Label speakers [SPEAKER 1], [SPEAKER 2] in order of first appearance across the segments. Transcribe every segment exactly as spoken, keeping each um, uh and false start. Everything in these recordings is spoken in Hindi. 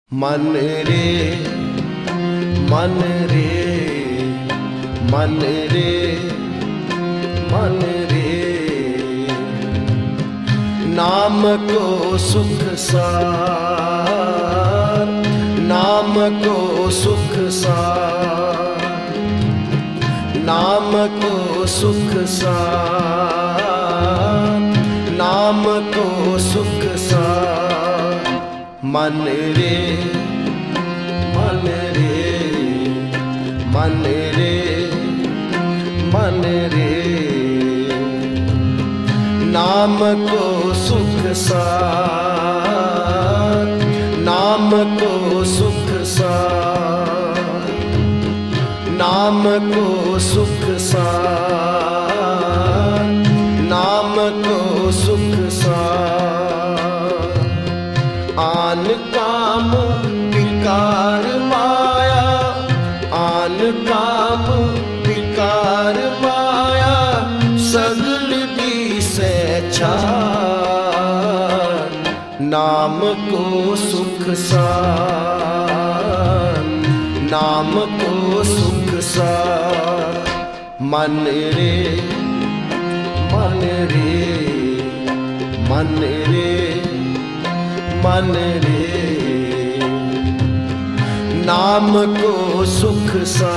[SPEAKER 1] मन रे मन रे मन रे मन रे, नाम को सुख सार, नाम को सुख सार, नाम को सुख सार, नाम को सुख सार। मन रे मन रे मन रे मन रे, नाम को सुख सार, नाम को सुख सार, नाम को सुख सार, नाम को सुख सार। आन काम विकार माया, आन काम विकार माया, सगल दिसे छार। नाम को सुख सार, नाम को सुख सार। मन रे मन रे मन रे मन रे, नाम को सुख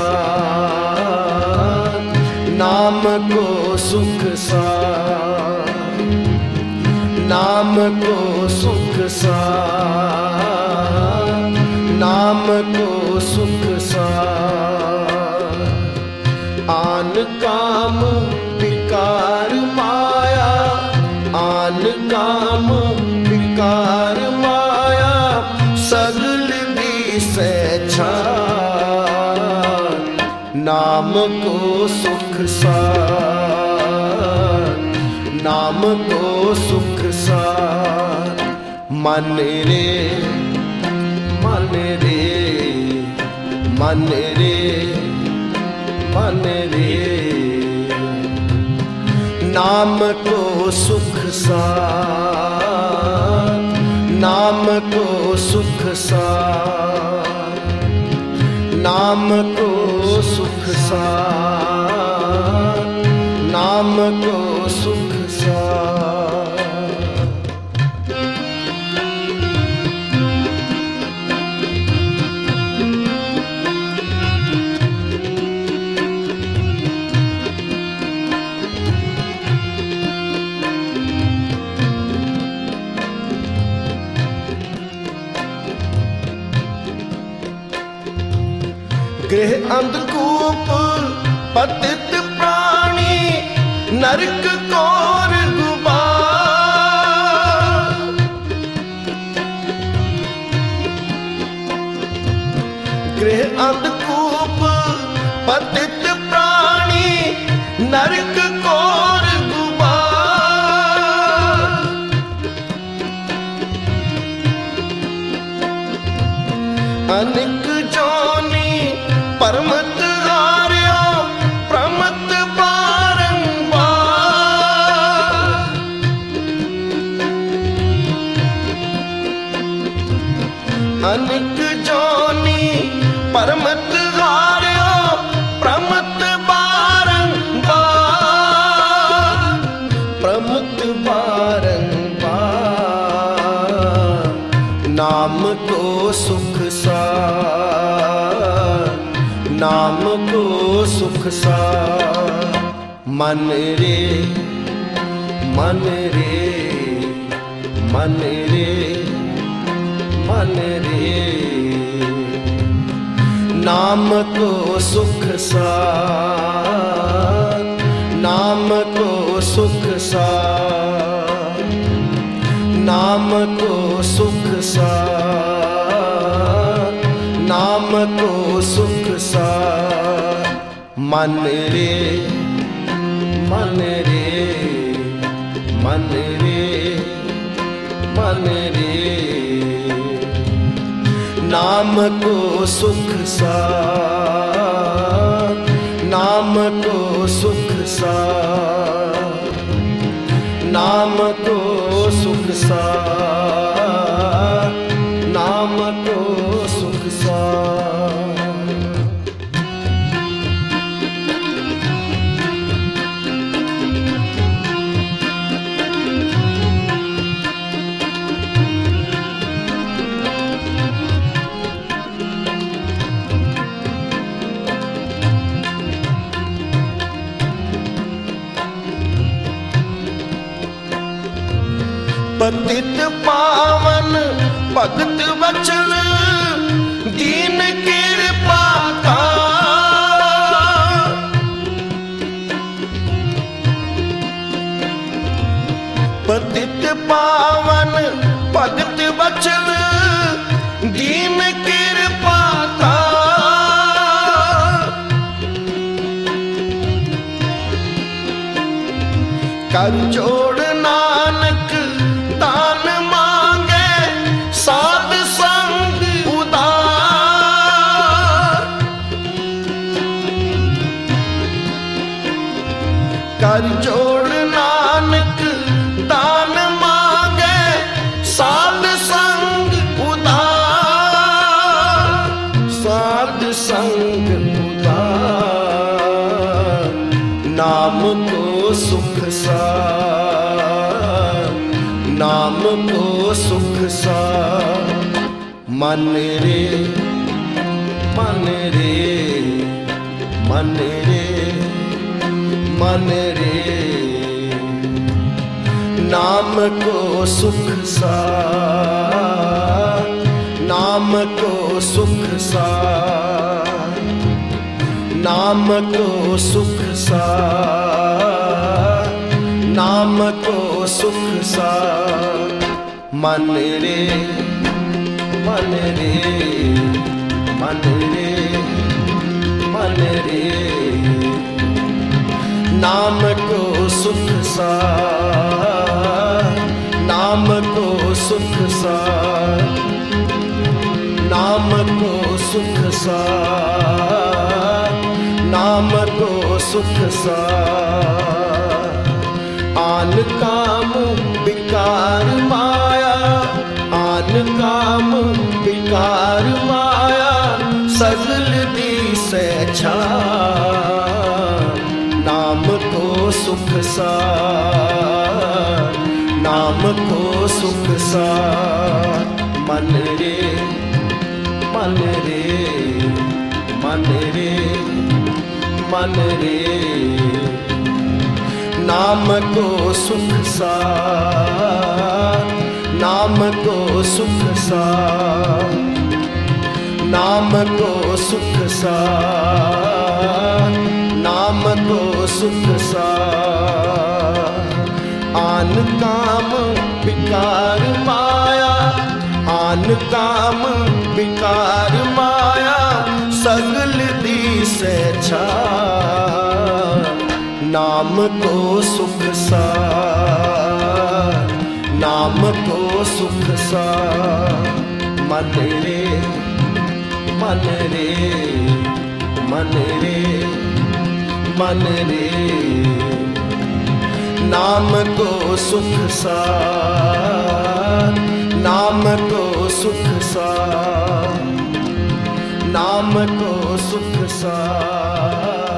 [SPEAKER 1] सार, नाम को सुख सार, नाम को सुख सार, नाम को सुख सार। आन काम विकार माया, आन काम विकार माया, सगल दिसे छार। नाम को सुख सार, नाम को सुख सार। मन रे मन रे मन रे मन रे, नाम को सुख सार, नाम को सुख सार, नाम को सुख सार, नाम को सुख सार। गृह अंधकूप पतित प्राणी, नरक कौर गुबार। गृह अंधकूप पतित प्राणी, नरक कौर गुबार। अनेक जोनी परमत हार्यो, प्रमत बारंबार। अनेक जोनी परमत हार्यो, प्रमत बारंबार, प्रमत बारंबार। नाम को सुख सार, नाम को सुख सार। मन रे मन रे मन रे मन रे, नाम को सुख सार, नाम को सुख सार, नाम को सुख सार, नाम को सुख सार। मन रे मन रे मन रे मन रे, नाम को सुख सार, नाम को सुख सार, नाम को सुख सार, नाम नाम को सुख सार। पतित पावन भगत वचन दीन कृपा का, पतित पावन भगत वचन दीन कृपा का, कर जोड़ नानक दान मांगे साध संग उदार, कर जोड़ नानक दान मांगे साध संग उदार, साध संग उदार। नाम को सुख सार, नाम को सुख सार। मन रे मन रे मन रे मन रे, नाम को सुख सार, नाम को सुख सार, नाम को सुख सार, नाम को सुख सार। मन रे मन रे मन रे मन रे, नाम को सुख सार, नाम को सुख सार, नाम को सुख सार, नाम को सुख सार। आन काम विकार माया, आन काम विकार माया, सगल दिसे छार। नाम को सुख सार, नाम को सुख सार। मन रे मन रे मन रे मन रे, नाम को सुख सार, नाम को सुख सार, नाम को सुख सार, नाम को सुख सार। आन काम विकार माया, आन काम विकार माया, सगल दिसे छार। नाम को सुख सार, नाम को सुख सार। मन रे मन रे मन रे मन रे, नाम को सुख सार, नाम को सुख सार, नाम को सुख सार।